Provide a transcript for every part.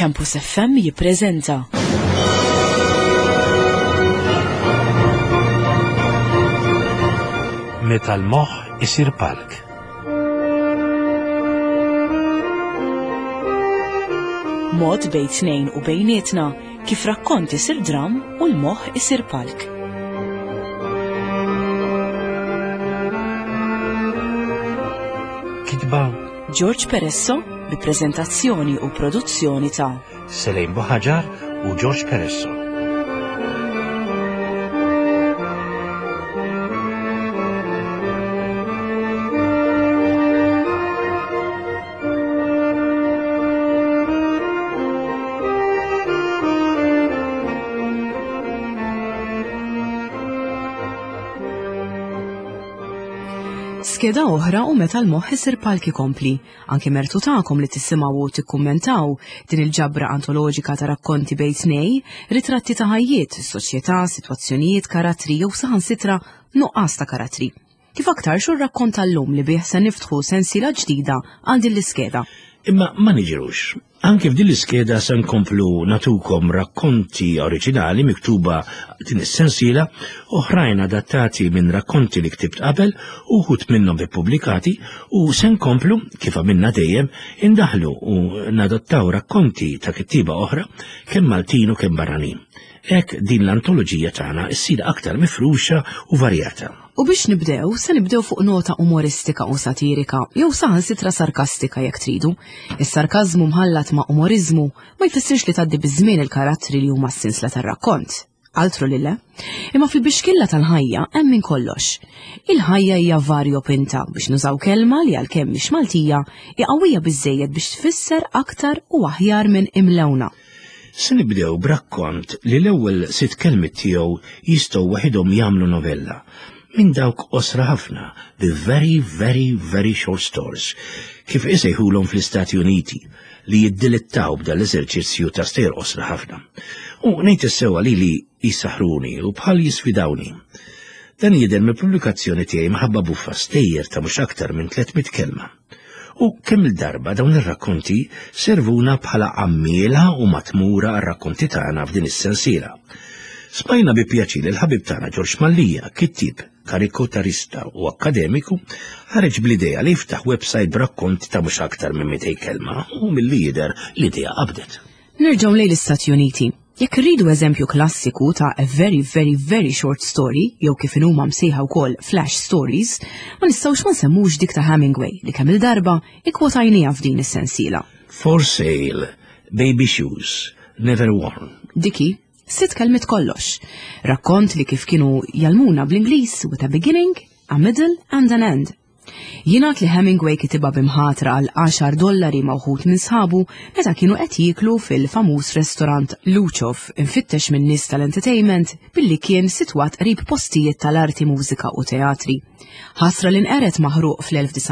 Campus FM jippreżenta. Meta l-moħħ isir palk. Mod bejn tnejn u bejnietna kif rakkont isir dram u l-moħħ isir palk. Kitba George Peresso bi preżentazzjoni u produzzjoni ta' Selejn Boħaġar u George Peresso. Skeda oħra u meta l-moħħ isir palk ikompli, anke mertu tagħkom li tissimgħu u tikkummentaw din il-ġabra antoloġika ta' rakkonti bejn tnej, ritratti ta' ħajjiet, soċjetà, sitwazzjonijiet, karattri jew saħansitra nuqqas ta' karattri. Kif aktar xu r-rakkont tal-lum li bih se niftħu sensiela ġdida għal din l-iskeda. Imma ma niġirux. Anke f'din l-iskeda se nkomplu natukom rakkonti oriġinali miktuba din is-sensiela, oħrajn adattati minn rakkonti li ktibt qabel u ħut minnhom ippubblikati u se nkomplu kif għamilna dejjem indaħlu u nadattaw rakkonti ta' kittiba oħra kemm Maltin u kemm barranin. Hekk din l-antoloġija tagħna issir aktar mifruxa u varjata. U biex nibdew, se nibdew fuq nota umoristika u satirika, jew saħansitra sarkastika jekk tridu. Is-sarkażmu mħallat ma' umorizmu ma jfissirx li tgħaddi biż-żmien il-karattri li huma s-sinsla tar-rakkont. Altru lille, imma fil-bixkilla tal-ħajja hemm minn kollox. Il-ħajja hija varjopinta biex nużaw kelma li għalkemm mhix Maltija hija qawwija biżżejjed biex tfisser aktar u aħjar minn imlewna. Se nibdew b'rakkont li l-ewwel 6 kelmiet tiegħu jistgħu waħedhom jagħmlu novella. Minn dawk osra ħafna, the very, very, very short stories, kif isejħulhom fl-Istati Uniti, li jiddilittaw b'dan l-eżerċizzju ta' stejr osra ħafna. U ngħid issewa li jisaħruni u bħal jisfidawni. Dan jidher mill-pubblikazzjoni tiegħi maħabba buffa stejjer ta' mhux aktar minn 300 kelma. U kemm il-darba dawn ir-rakkonti servuna bħala għammiela u matmura għar-rakkonti tagħna f'din is-sensiela. Smajna bi pjaċir il-ħabib tagħna George Mallija, kittib, karikaturista u akkademiku, ħareġ bl-idea li jiftaħ website b'rakkonti ta' mhux aktar minn 200 kelma u mill-lider l-idea qabdet. Nerġgħu lejn l-Istati Uniti. Jekk irridu eżempju klassiku ta' a very, very, very short story, jew kif huma msejħa wkoll flash stories, ma nistgħux ma nsemmux dik ta' Hemingway li kemm il-darba ikkwotajniha f'din is-sensiela. For sale, baby shoes, never worn. Diki 6 kelmiet kollox. Rakkont li kif kienu jalmuna bl-Ingliż with a beginning, a middle and an end. Jingħad li Hemingway kitiba bimħatra għal $10 mawħud minn sħabu meta kienu qed jieklu fil-famuż restorant Luchov infittex minn nies tal-entertainment billi kien sitwat qrib postijiet tal-arti, mużika u teatri. Ħasra li nqeret maħruq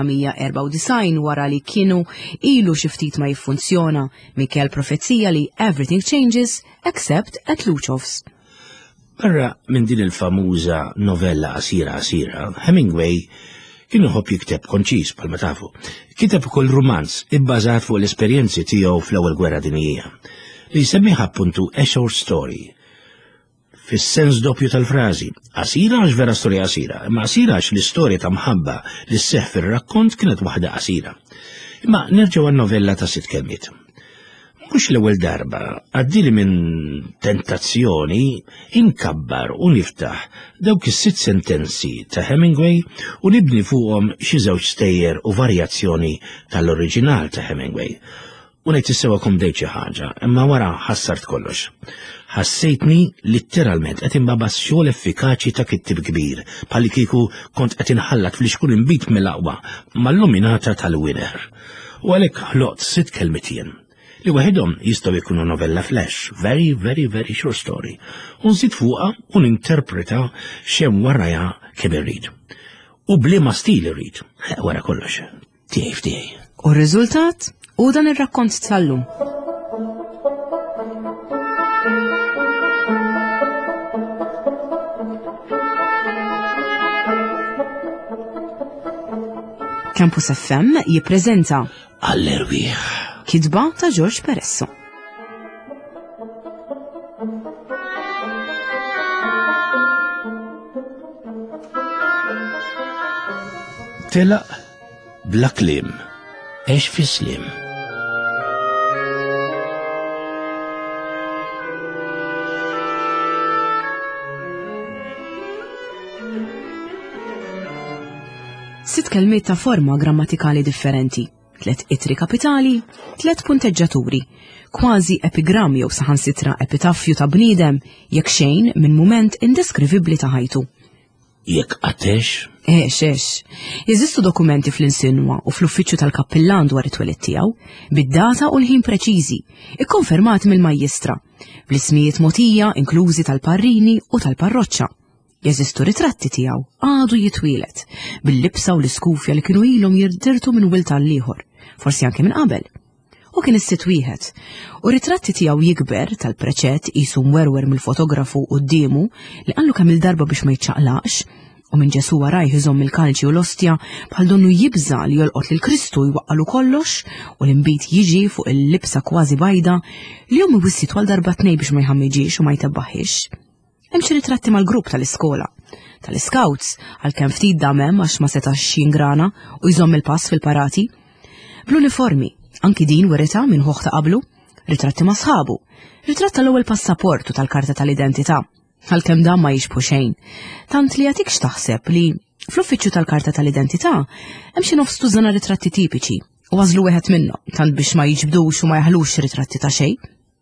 fl-1994 wara li kienu ilu xi ftit ma jiffunzjona minkejja l-profezzija li everything changes except at Luchov's. Barra minn din il-famuża novella qasira, Hemingway kienu ħobb jikteb konċis bħalma tafu. Kiteb ukoll romanz ibbażat fuq l-esperjenzi tiegħu fl-ewwel gwerra dinjija li jsemmiha appuntu a short story. Fis-sens doppju tal-frażi, qasira għax vera storja qasira, imma qasira għax l-istorja ta' mħabba li sseħħ fir-rakkont kienet waħda qasira. Imma nerġgħu għan-novella ta' 6 kelmiet. Mhux l-ewwel darba għaddili minn tentazzjoni inkabbar u niftaħ dawk is-6 sentenzi ta' Hemingway u nibni fuqhom xi żewġ stejjer u varjazzjoni tal-oriġinal ta' Hemingway. U ngħid issewwakom dejt xi ħaġa, imma wara ħassart kollox. Ħassejtni litteralment qed imbabas xogħol effikaċi ta' kittib kbir, bħalli kieku kont qed inħallat fl-ixkun inbit mill-aqwa mal-luminata tal-winner. U għalhekk ħloqt 6 kelmitien li waħedhom jistgħu jkunu novella flash, very, very, very short story, u nżid fuqha u ninterpreta xemm warajha kemm irrid. U bliema stil irrid, wara kollox, tiegħi f'tiegħi. U r-riżultat u dan ir-rakkont tal-lum. Campus FM jippreżenta All-Erwieħ Kitba ta' George Peresso. telaq bla kliem, għex fi slim. Sitt kelmiet ta' forma grammatikali differenti, 3 itri kapitali, 3 punteġġaturi, kważi epigrammi jew saħansitra epitaffju ta' bniedem jekk xejn minn mument indeskrivibbli ta' ħajtu. Jekk għatex? Jeżistu dokumenti fl-insinwa u fl-uffiċċju tal-kappillan dwar it-twelid tiegħu, bid-data u l-ħin preċiżi, ikkonfermati mill-majjistra, bl-ismijiet mogħtija inklużi tal-parrini u tal-parroċċa. Jeżistu ritratti tiegħu għadu jitwielet, bil-libsa u l-iskufja li kienu ilhom jirdirtu minn wilta l-ieħor, forsi anke minn qabel. U kien is-sitt wieħed, u ritratti tiegħu jikber tal-preċett qisu mwerwer mill-fotografu qudiemu li qallu kemm il-darba biex ma jitċaqlaqx, u minn Ġesu warajh iżomm il-kalċi u l-ostja bħal donnu jibża li jolqot lil Kristu jwaqqalu kollox u l-imbit jiġi fuq il-libsa kważi bajda li jom iwissi twal darba tnej biex ma jħammiġiex u ma jtebbaħix. Hemm xi ritratti mal-grupp tal-iskola, tal-Scouts, għalkemm ftit damem għax ma setax jingrana u jżomm il-pass fil-parati. Bl-uniformi, anki din werita minn ħoħ ta' qablu, ritratti ma' sħabu, ritratt tal-ewwel passaport u tal-karta tal-identità, għalkemm dan ma jixbu xejn. Tant li għatikx taħseb li fl-uffiċċju tal-karta tal-identità hemm xi nofs tużana ritratti tipiċi u għażlu wieħed minnhom tant biex ma jiġbdux u ma jaħlux ritratti ta' xejn.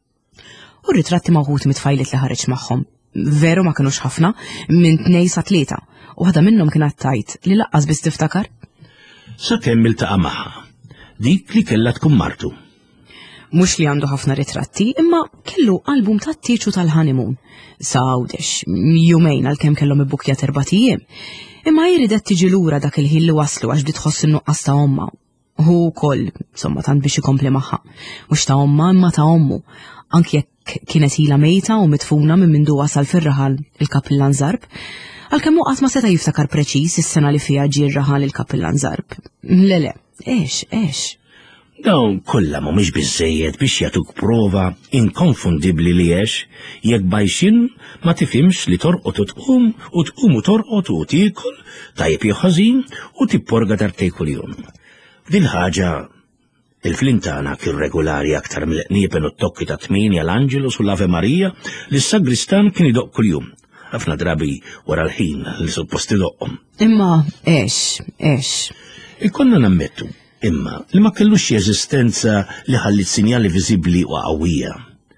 U ritratti maħut mitfajlet li ħareġ magħhom. Veru ma kinux ħafna, minn 2 sa 3, u ħada minnhom kienet tajt li laqqas biss tiftakar. Sakemm iltaqa' magħha, dik li kellha tkun martu. Mhux li għandu ħafna ritratti, imma kellu album tat-tieċu tal-honeymoon. Sawdex, jumejn għalkemm kellhom ibbukjat 4 ijiem. Imma jiridet tiġi lura dak il-ħin li waslu għax bdiet tħoss in-nuqqas ta' omma. Hu wkoll, insomma tant biex ikompli magħha. Mhux ta' omma imma ta' ommu. Anki jekk kienet ilha mejta u mitfuna minn mindu wasal fir-raħal il-Kappillan Żarb, għalkemm hu qatt ma seta' jiftakar preċiż is-sena li fiha ġie r-raħal il-Kappillan Żarb. Le, ex. Dawn kollha mhumiex biżżejjed biex jagħtuk prova inkonfundibbli li jekk bajxin ma tifhimx li torqod u tqum u torqod u tiekol tajjeb jew ħażin u tipporga dartej kuljum. Din ħaġa il-flintana kien regolari aktar mill-qniepen u t-tokki ta' 8 l-Angelus u l-Ave Marija li s-sagristan kien idoq kuljum. Ħafna drabi wara l-ħin li supposti doqhom. Imma ex. Ikkonna nammettu, imma li ma kellux eżistenza li ħallit sinjali viżibbli u qawwija.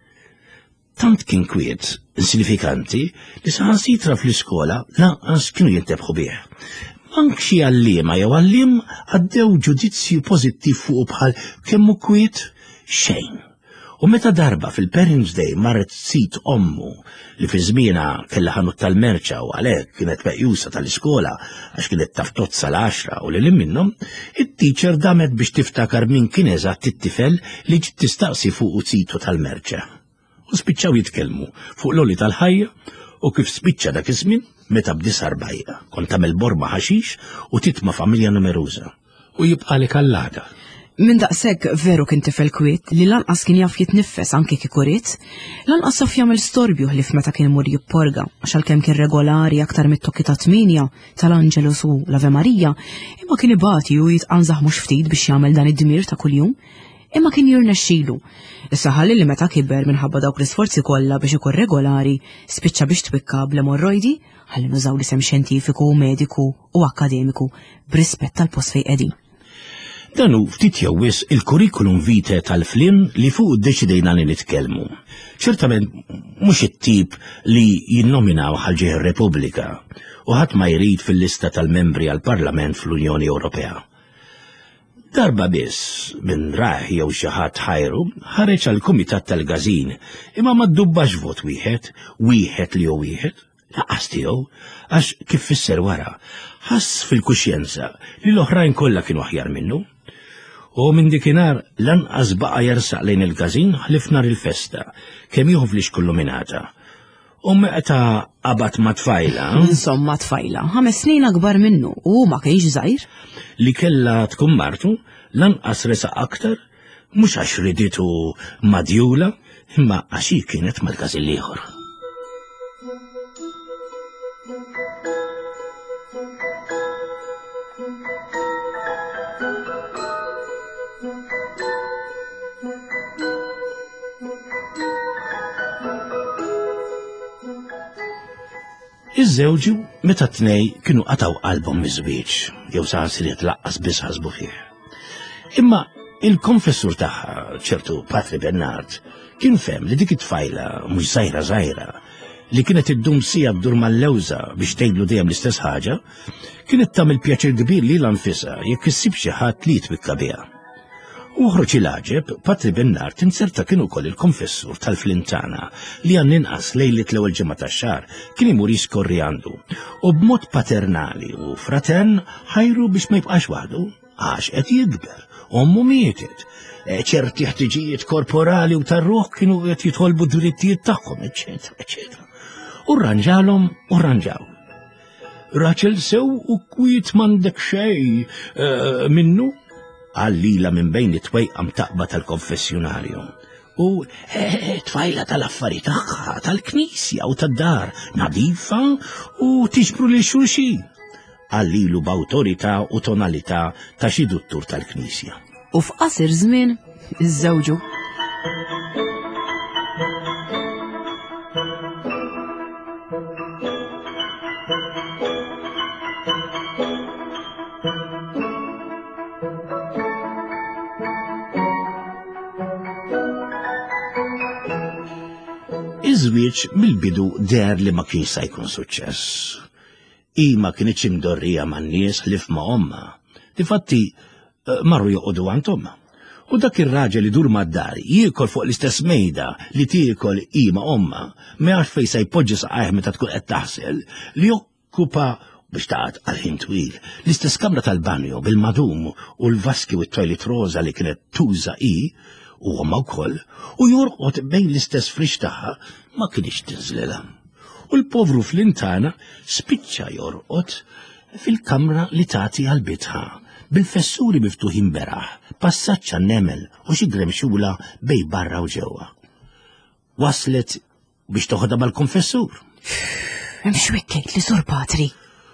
Tant kien kwiet, insinifikanti, li saħansitra fl-iskola lanqas kienu jintebħu bih. Anke xi għalliema jew għalliem għaddew ġudizzju pożittiv fuq bħal kemm hu kwiet xejn. U meta darba fil-Parents' Day marret sit ommu li fi żmienha kellha ħanut tal-merċa u għalhekk kienet meqjusa tal-iskola għax kienet taf tozza l-10 u lil minnhom, it-teacher damet biex tiftakar min kien eżatt it-tifel li ġiet tistaqsi fuq situ tal-merċa. U spiċċaw jitkellmu fuq l-oli tal-ħajja u kif spiċċa dak iż-żmien meta b'disar bajja, kont tagħmel borba ħaxix u titma' familja numeruża. U jibqalek għallada. Minn daqshekk veru kien tifel kwiet li lanqas kien jaf jitnifes anke kieku ried, lanqas saf jagħmel storbju ħlief meta kien imur jipporga għax għalkemm kien regolari aktar mit-tokki ta' 8 tal-Angelus u l-Ave Marija, imma kien ibati u jitqanżaħ mhux ftit biex jagħmel dan id-dmir ta' kuljum. Imma kien jirnexxielu. Issa ħalli li meta kiber minħabba dawk l-isforzi kollha biex ikun regolari, spiċċa biex twikka bl-emorrojdi, ħalli nużaw l-isem xjentifiku, mediku u akademiku b'rispett tal-post fejn qegħdin. Dan hu ftit jew wisq il-kurrikulum vitae tal-Flynn li fuq iddeċidejna li nitkellmu. Ċertament mhux it-tip li jinnominaw ħalġieħ ir-Repubblika u ħadd ma jrid fil-lista tal-membri għall-Parlament fl-Unjoni Ewropea. Darba biss minn raħ jew xi ħadd ħajru ħareġ għall-Kumitat tal-Gażin imma ma ddubbax vot wieħed li hu wieħed laqas tiegħu għax kif fisser wara ħass fil-kuxjenza li l-oħrajn kollha kienu aħjar minnu. U minn dikinhar lanqas baqa' jersaq lejn il-Gażin ħlif nhar il-festa kemm jieħu fl-ixkull nominata. U meta qabad ma' tfajla. Insomma tfajla, 5 snin akbar minnu u ma kienx żgħir. Li kellha tkun martu lanqas resaq aktar mhux għax riditu madjula imma għax hi kienet mal-Gażin ieħor. Iż-żewġu meta t-tnej kienu qataw qalbhom miż-żwieġ, jew saħansiriet laqqas biss ħasbu fih. Imma il-konfessur tagħha, ċertu Patri Bernard, kien fehm li dik it-tfajla mhux żgħira li kienet iddum sija bdur mal-lewża biex tgħidlu dejjem l-istess ħaġa, kienet tagħmel pjaċir kbir lilha nfisha jekk issib xi ħadd li jitwikka biha. U ħroġ il-għaġeb, Patri Bernard inserta kien ukoll il-konfessur tal-Flintana li għall-inqas lejlet l-ewwel ġimgħa tax-xahar kien imur jiskorri għandu u b'mod paternali u fratern ħajru biex ma jibqax waħdu għax qed jikber, ommu mietet, ċerti ħtiġijiet korporali u tar-ruħ kienu qed jitolbu drittijiet tagħhom, eċetera, eċetera. U rranġalhom u rranġaw. Raċel sew u kwiet m'għandek xejn minnu għallila minn bejn it-twejqam taqba tal-konfessjonarju. U tfajla tal-affarijiet tagħha tal-knisja u tad-dar nadifa u tiġbru lil xulxin. Għallilu b'awtorità u tonalità ta' xi duttur tal-knisja. U f'qasir żmien iż-żewġu Iż-żwieġ mill-bidu der li ma kienx se jkun suċċess. Ma kienitx imdorrija man-nies ħlif ma' omma. Difatti marru joqogħdu għand omma. U dak ir-raġel li dur mad-dar jiekol fuq l-istess mejda li tiekol ma' omma, m'għax fejn se jpoġġi saqajh meta tkun qed taħsel li jokkupa biex taqgħod għal ħin twil l-istess kamra tal-banjo bil-madum u l-vaski u t-toilet roża li kienet tuża u omma wkoll u jorqod bejn l-istess frix tagħha ma kienx tinżlilha. U l-povru Flintana spiċċa jorqod fil-kamra li tagħti għal bitħa bil-fessuri miftuħin beraħ, passaġġ għan-nemel u xi gremxula bej barra u ġewwa. Waslet biex toħodha mal-konfessur. Hemm xwekkejt li Sur Patri.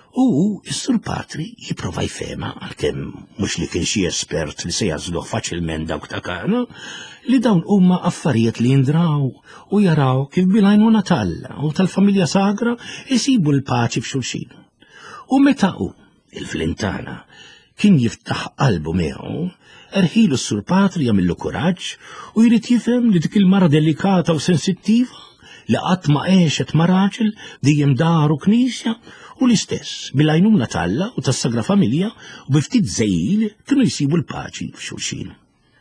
U s-Sur Patri jipprova jfehma għalkemm mhux li kien xi espert li se jażluh faċilment dawk ta' kana li dawn huma affarijiet li jindraw u jaraw kif bil-għajnuna Alla u tal-familja sagra jisibu l-paċi f'xulxin. U meta il-Flintana kien jiftaħ qalbu miegħu, erħilu s-Sur Patri jagħmillu kuraġġ u jrid jifhem li dik il-mara delikata u sensittiva li qatt ma għexet ma' raġel dejjem daru knisja u l-istess bil-għajnuna Alla u tas-Sagra Familja u biftit żejjil kienu jsibu l-paċi f'xulxin.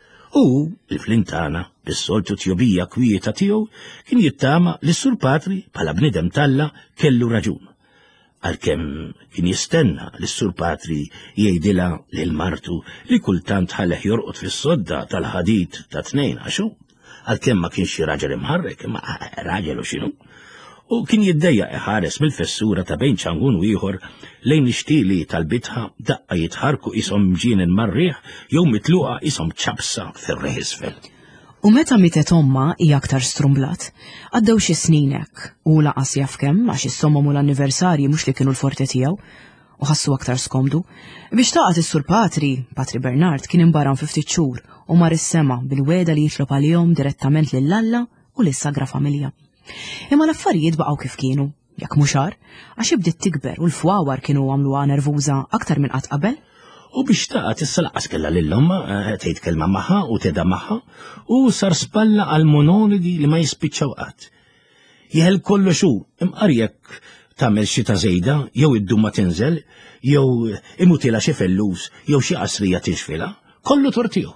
U il-Flintana bis-soltu tjobija kwieta tiegħu kien jittama li s-Sur Patri bħala bniedem Alla kellu raġun. Għalkemm kien jistenna li s-Sur Patri jgħidilha lil martu li kultant ħalleħ jorqod fis-sodda tal-ħadid ta' tnejn għaxu, għalkemm ma kienx raġel imħarrek, ma raġel u x'inhu. U kien jiddejjaq iħares mill-fessura ta' bejn ċangun u ieħor lejn ixtieli tal-bitħa daqqa jitħarku ishom mġienen marriħ jew mitluqa ishom ċabsa fir-reħ isfel. U meta mietet omma hija aktar strumblat, għaddew xi sninek u laqas jaf kemm għax is-sommom u l-anniversarji mhux li kienu l-forti tiegħu u ħassu aktar skomdu. Biex taqgħet is-Sur Patri Bernard kien imbaran fi ftit xhur u mar is-sema bil-weda li jitlob għalihom direttament lil Alla u lis-Sagra Familja. Imma l-affarijiet baqgħu kif kienu, jekk mhux għar, għax ibdiet tikber u l-fwawar kienu għamluha nervuża aktar minn qatt qabel. U biex taqgħet issa laqas kellha lil-omma tgħid kelma magħha u teda magħha u sar spalla għal monologi li ma jispiċċaw qatt. Jeħel kollox hu imqarjek tagħmel xi ta' żejda jew id-dum ma tinżel jew imutilha xi fellus jew xi qasrija tinxfilha, kollu tortiju.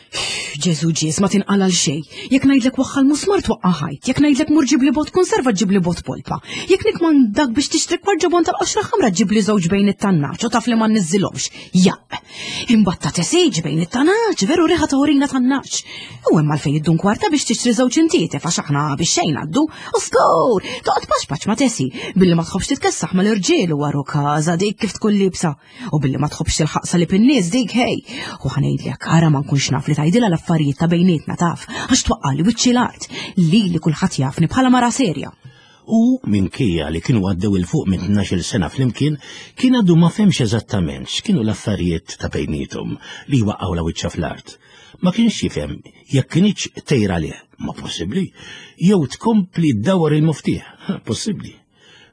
Ġesu ġies ma tinqala l-xej. Jekk ngħidlek waħħal musmar twaqqa' ħajt, jekk ngħidlek mur ġibli bot konserva ġibli bot polpa. Jekk nikman dak biex tixtri kwarġabon tal-qoxra ħamra ġibli żewġ bejn it-tannaċ u taf li ma nniżilhomx. Jaq. Imbatta teseġ bejn it-tannaċ, veru riħa ta' urina tannaċ. U hemm għalfejn iddun kwarta biex tixtri żewġ intieti għax aħna biex xejn għaddu. U skur, toqgħod paċpaċ ma tesi, billi ma tħobbx titkessaħ mal-irġiel u waru każa dik kif tkun libsa. U billi ma tħobbx tilħaqsa li pin-nies dik hej. U ħanejdlek ara ma nkunx naf li tgħidilha l-affarijiet ta' bejnietna taf, għax twaqqali wiċċi l-art li kulħadd jafni bħala mara serja. U minkejja li kienu għaddew il-fuq minn 12 sena flimkien, kien għaddu ma femx eżattament x'kienu l-affarijiet ta' bejnietom li waqgħu la wiċċa fl-art. Ma kienx jifhem jekk kienx tejra lih, ma possibbli, jew tkompli ddawwar il-muftiħ, possibbli.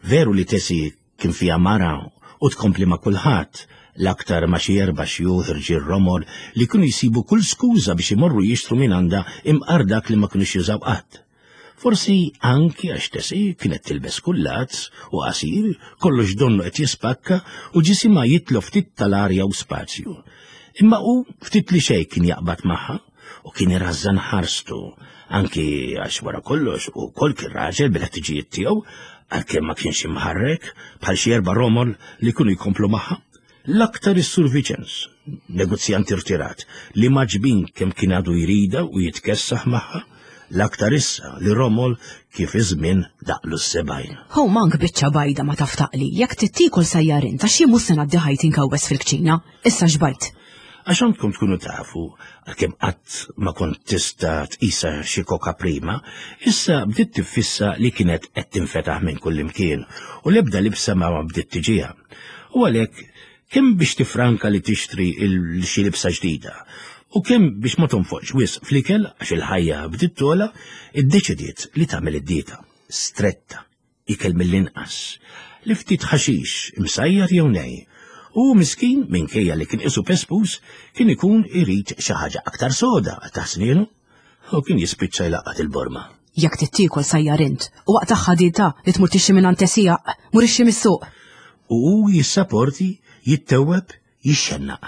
Veru li Tessie kien fija mara u tkompli ma' kulħadd l-aktar ma' xi erba' xjuħ irġiel Romol li kienu jsibu kull skuża biex imorru jixtru minn għandha imqar dak li ma kinux jużaw qatt. Forsi anki għax Tessie kienet tilbes kullat u qasir, kollox donnu qed jispakka u ġisimha jitlu ftit tal-arja u spazju. Imma hu ftit li xejn kien jaqbad magħha u kien irażżan ħarstu, anki għax wara kollox u kol kien raġel bil-ħtiġijiet tiegħu għalkemm ma kienx imħarrek bħal xi erba' Romol li kienu jkomplu magħha. L-aktar is-Sur Vincenz, negozjant irtirat li maġbin kemm kien għadu jrida u jitkessaħ magħha, l-aktar issa li Romol kif iż-żmien daqlu s-sebgħin. Ho mank biċċa bajda ma taftaqli, jekk tittikol sajjarin ta' xi mhux se ngħaddi ħajti nkawwes fil-kċina, issa xbajt. Għax għandkom tkunu tafu, għalkemm qatt ma kont tista' tqisha xi koka prima, issa bdiet tiffissa li kienet qed tinfetaħ minn kull imkien u l-ebda libsa ma bdiet tiġiha. U għalhekk kemm biex tifranka li tixtri xi libsa ġdida u kemm biex ma tonfoqx wisq fl-ikel għax il-ħajja bdiet tola, iddeċidiet li tagħmel id-dieta stretta, ikel mill-inqas, li ftit ħaxix imsajjar jew nej. U miskin minkejja li kien isu pespus kien ikun irid xi ħaġa aktar soda taħsnienu u kien jispiċċa jlaqqat il-borma. Jekk tittikol sajjarint u waqt ħadita li tmur tixxi minn Tessie mur ixxi mis-suq. U hu jissapporti, jittewweb, jixxennaq.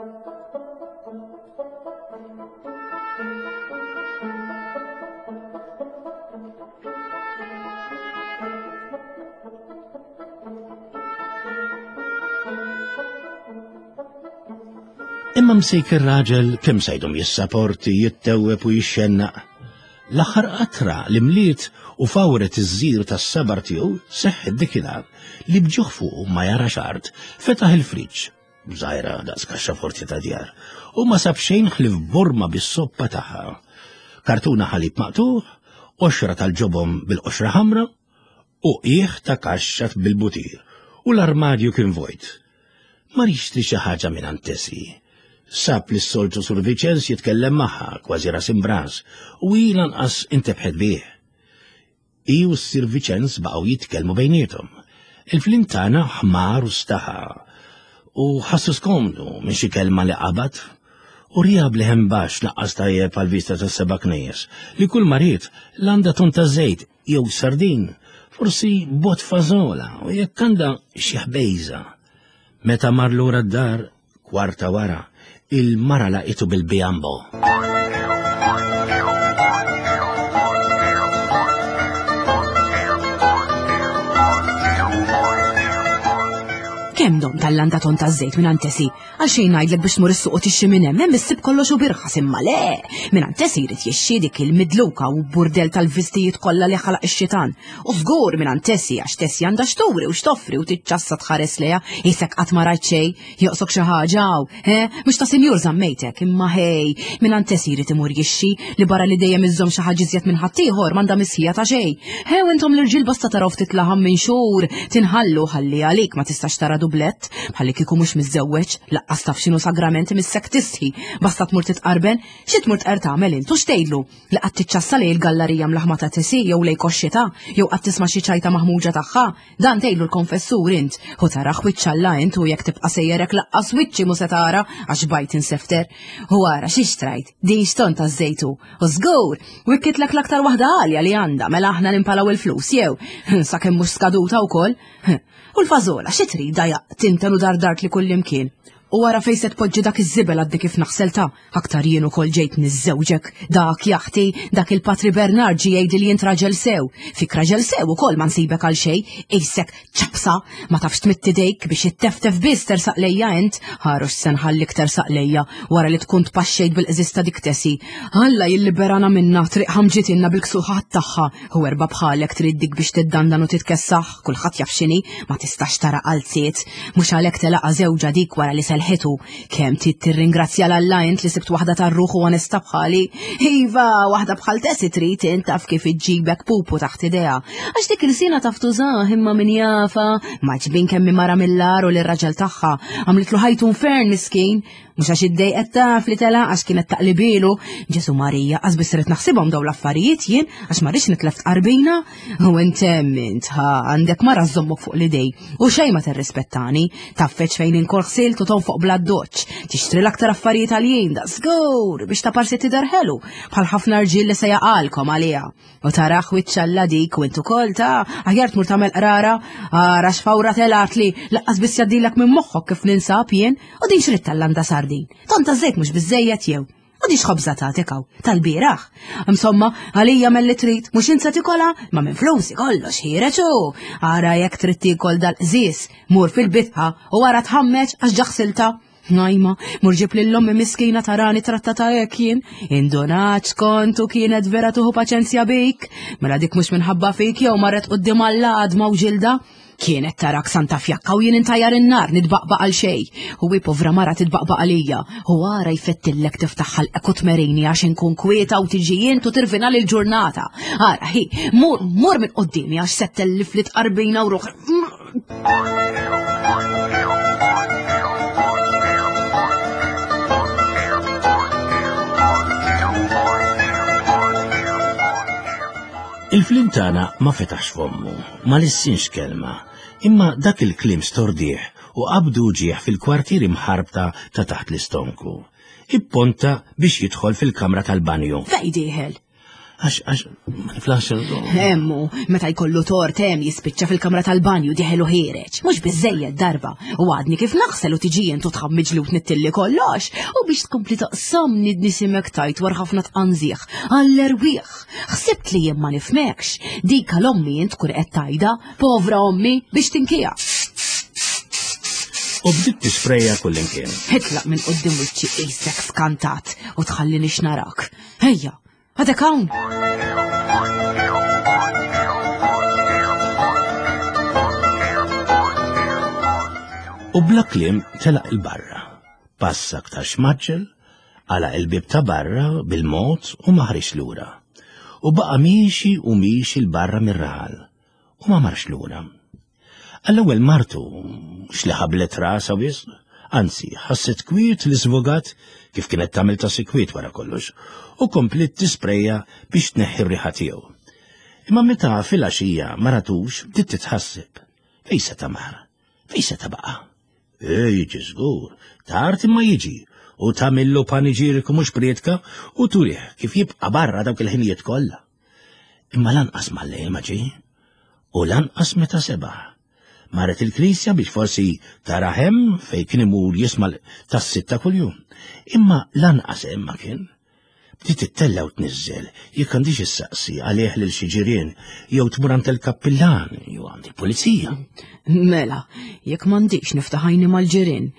Imma msejk ir-raġel kemm sajdhom jissapporti, jittewweb u jixxennaq. L-aħħar qatra li mliet u fawret iż-żir tas-sabar tiegħu seħħet dikinhar li bġuħ fuq ma jara xart fetaħ il-friġġ żgħira daqs kaxxa forti ta' djar u ma sab xejn ħlief borma bis-soppa tagħha. Kartuna ħalib maqtuħ, oxra tal-ġobhom bil-qoxra ħamra u qiegħ ta' kaxxa bil-butir u l-armadju kien vojt. Ma rixtri xi ħaġa minn Tessie. Sab li s-soltu Sur Vincenz jitkellem magħha kważi ras imbras u hi lanqas intebħet bih. Hi u s-Sir Vincenz baqgħu jitkellmu bejniethom. Il-flintana ħmar u staħa u ħassu skomdu minn xi kelma li qabad u rjab li hemm baxx naqqas tajjeb għal vista tas-seba' knejjes li kull marit l-għandha ton ta' żejt jew sardin, forsi bot fażola u jekk għandha xi ħbejża. Meta mar lura d-dar kwarta wara, il-mara laqitu bil-bijambo. Kemm dom tal-landa ton ta' żejt minn Tessie, għal xejn ngħidlek biex tmur is-suq tixxi minn hemm issib kollox u birħas imma le. Minn Tessie jrid jixxi dik il-midluka u burdel tal-vistijiet kollha li ħalaq ix-xitan. U żgur minn Tessie għax Tessie għandha xturi u xtoffri u tiċċassa tħares leha isek qatt ma rajt xejn, joqsok xi ħaġa mhux ta' sinjur żammejtek, imma ħej, minn Tessie jrid imur jixxi li barra li dejjem iżżomm xi ħaġa iżjed minn ħaddieħor m'għandha missija ta' xejn. Ħew intom l-irġiel basta taraw ftit laħam minn xhur, tinħallu ħalli għalik ma tistax tara dublett, bħalli kieku mhux miżżewweġ, laqqas taf x'inhu sagramenti mis-sek tisħi, basta tmur titqarben, xi tmur tqer tagħmel int u x'tgħidlu li qatt tiċċassa lejn il-gallerija mlaħma ta' Tessie jew lejn koxxita jew qatt tisma' xi ċajta maħmuġa tagħha, dan tgħidlu l-konfessur int, u tara ħwiċċalla int u jekk tibqa' sejjerek laqqas wiċċi mhu se tara għax bajt insefter. U wara xi xtrajt, din xton ta' żejtu, u żgur, wikkitlek l-aktar waħda għalja li għandha mela aħna nimpalaw il-flus jew sakemm mhux skaduta wkoll. U l-fażola xi trid dajaq tintenu dardart li kullimkien. U wara fejn se tpoġġi dak iż-żibel għaddi kif naħselta, aktar jien ukoll ġejt niżżewġek, dak jaħti, dak il-Patri Bernard ġie jgħidli li int raġel sew. Fik raġel sew ukoll ma nsibek għal xejn, ejsek ċabsa, ma tafx tmitti dejk biex itteftef biss tersaq lejja int, ħarux se nħallik tersaq lejja wara li tkun tpaxxejt bil-qżista dik Tessie. Alla jilliberana minna triq ħamġitilna bil-ksuħat tagħha, u erba' bħalek triddik biex tiddandan u titkessaħ, kulħadd jaf x'inhi, ma tistax tara qalziet, mhux għalhekk telaqa' żewġa dik wara li kelħitu kemm tirringrazzja l-Alliant li sibt waħda tar-ruħ u onesta bħali. Iva, waħda bħal Tessie trid taf kif iġġibek pupu taħt idea. Għax dik il-sina taf tużah imma min jafa, maġbin kemm mara mill-ar u l-raġel tagħha għamlitlu ħajtu fern miskin. Mux għax id-dejqet taf li tela għax kienet taqlibilu. Ġesu Marija, għaz bissiret naħsibhom daw l-affarijiet jien għax marriċ nitleft qarbina. U intemmint, għandek mara żommok fuq l-idej. U xej ma terrispettani, taffeċ fejn inkorħsilt u tonfoq bla d-doċ. Tixtri l-aktar affarijiet għal-jien da sgur biex ta' parsi tiderħelu bħal ħafna rġil li se jaqalkom għalija. U taraħ wiċċalla dik u intu kolta, aħjar tmur tagħmel qrara, għarax fawra telat li laqqas biss jaddilek minn moħħok kif ninsab jien u din xrid tal-landa sardin. Tonta żejt mhux biżejjed jew. U dix ħobża tagħtikaw tal-bieraħ. Insomma, għalija melli trid mhux insa tikola ma minn flusi kollox ħireċu. Ara jekk trid tikol dal-qżies, mur fil-bitħa u wara tħammeġ għax ġaħsilta. Najma, murġib l-lommi miskina tarani trattata jien, indonat kontu kienet vera tuħu paċenzja bik, mela dik mux minħabba fik jew marret qoddim għall-għadma u ġilda. Kienet tarak santa fjakka u jien intajjar in-nar nitbaqbaq għal xej, u povra mara titbaqbaq għalija, u għara jfettillek tiftaħħal ekut merini għax inkun kwieta u tiġi jien tu tirvina l-ġurnata. Għara, hi, mur minn qoddimi għax settel li flit qarbina u ruħ. Il-flintana ma fetax fommu, ma lissinx kelma, imma dak il-klim stordieħ u qabdu ġieħ fil-kwartieri mħarbta ta' taħt l-istonku. Ipponta biex jidħol fil-kamra tal-banju. Fejdiħel. Flash. Emmu, meta jkollu tort hemm jispiċċa fil-kamra tal-banju diħelu ħireġ. Mhux biżejjed darba. U għadni kif naħsel u tiġi intu tħammiġlu tnittilli kollox. U biex tkompli taqsamni nisimek tajt war ħafna tqanżieħ. Allerwieħ. Ħsibt li jien ma nifmekx. Dika l-ommi int tkun qed tajda, povra ommi biex tinkija. U bdiet tisprejja kullimkien. Hitlaq minn qoddim wiċċi qisek skantat u tħallini x'narak. Ejja. Għadek hawn! U bla kliem telaq il-barra. Passa aktar xmaġġel, għala il-bib ta' barra bil-mod u maħrix lura. U baqa miexi u miexi il-barra mir-raħal. U ma marx lura. Għall-ewwel martu xliħablet rasa wis, anzi ħasset kwiet li svogat kif kienet tagħmel ta' sikwiet wara kollox, u komplit tisprejja biex tneħħi r-riħa tiegħu. Imma meta fil-għaxija ma ratux bdiet titħasseb. Fejn se tamar? Fejn se tabaqa'? Jiġi żgur, tard imma jiġi, u tagħmillu paniġiriku mhux priedka u turih kif jibqa' barra dawk il-ħinijiet kollha. Imma lanqas mal-lejl ma ġie, u lanqas meta sebaħ. Marret il-Knisja biex forsi tarahem fej kien imur jisma' tas-sitta kuljum. Imma lanqas hemm ma kien. Bdiet tittella u tniżżel, jekk għandix issaqsi għalih lil xi ġirien jew tmur għand il-kappillan jew għand il-pulizija. Mela, jekk m'għandix niftaħajni mal-ġirien,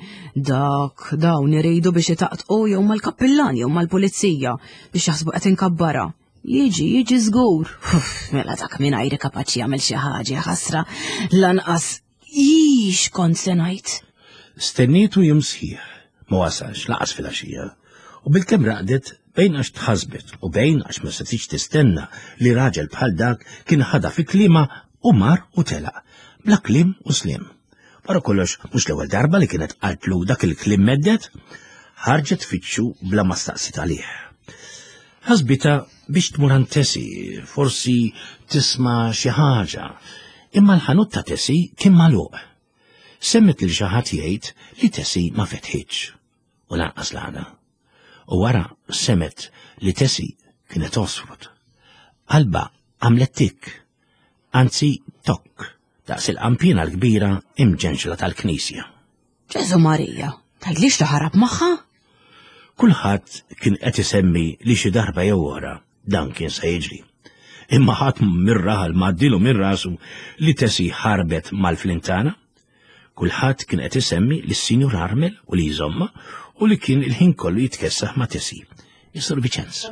dawn iridu biex itaqtqu jew mal-kappillan jew mal-pulizija biex jaħsbu qed inkabbara. Jiġi żgur. Mela dak mingħajr kapaċi jagħmel xi ħaġa ħasra lanqas jix kont se ngħid. Stennietu jum sħiħ, ma wasalx laqas fil-għaxija, u bil-kemm raqdet bejn għax tħasbet u bejn għax ma setix tistenna li raġel bħal dak kien ħada fi klima u mar u telaq, bla klim u slim. Wara kollox mhux l-ewwel darba li kienet qaltlu dak il-klim meddet, ħarġet fitxu bla ma staqsit għalih. Ħasbita biex tmur għand Tessie, forsi tisma' xi ħaġa, imma l-ħanut ta' Tessie kien magħluq. Semmet lil xi ħadd jgħid li Tessie ma fetħitx u lanqas l-għada. U wara semmet li Tessie kienet osfrut. Qalba għamlet tikk, anzi tokk, daqs il-qampina l-kbira imġenġla tal-Knisja. Ġesu Marija, tgħidlix taħarab magħha? Kulħadd kien qed isemmi li xi darba jew wara dan kien se jiġri. Imma ħadd mir-raħal m'għaddilu minn rasu li Tessie ħarbet mal-flintana. Kulħadd kien qed isemmi lis-Sinjur Armel u li jżomma u li kien il-ħin kollu jitkessaħ ma' Tessie. Jisur Viċenz.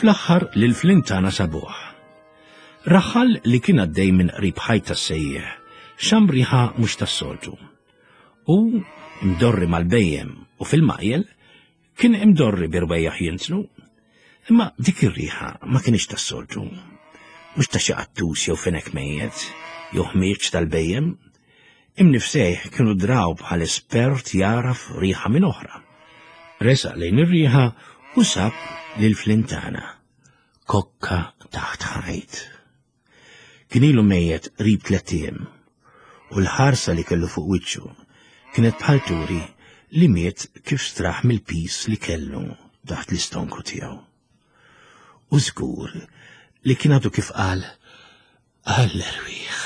Fl-aħħar lil Flintana sabuħ. Raħal li kien għaddej minn qrib ħajta sejjeħ, xamriħa mhux tas-soltu. U imdorri mal-bejjem u fil-maqjel kien imdorri birbejjaħ jinslu, imma dik ir-riħa ma kienx tas-soltu. Mhux ta' xi qattus jew fenek mejjed, jew ħmieġ tal-bejjem, imnifsejh kienu draw bħal espert jaraf riħa minn oħra. Resaq lejn ir-riħa u sab lil Flintana, kokka taħt ħajt. Kien ilu mejjed qrib 3 ijiem u l-ħarsa li kellu fuq wiċċu kienet bħal turi li miet kif straħ mill-pis li kellu taħt l-istonku tiegħu. U żgur li kien għadu kif qal għall-erwieħ.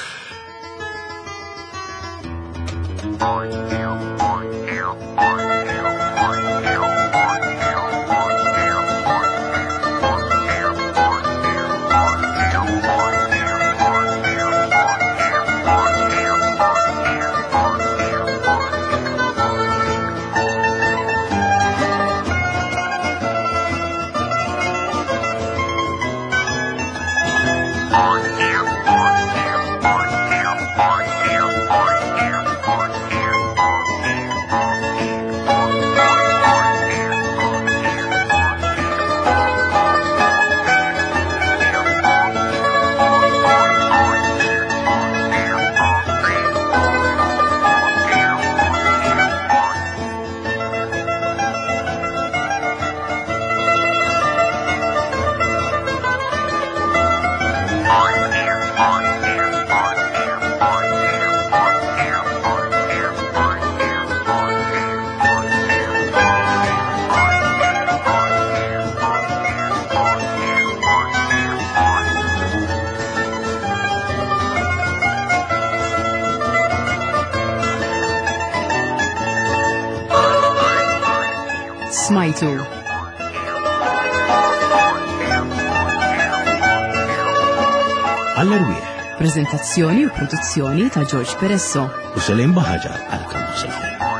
Smajtu. Għall-erwieħ. Prezentazzjoni u produzzjoni ta' George Peresso. U Selim Baħaġar għal-Kammu Safar.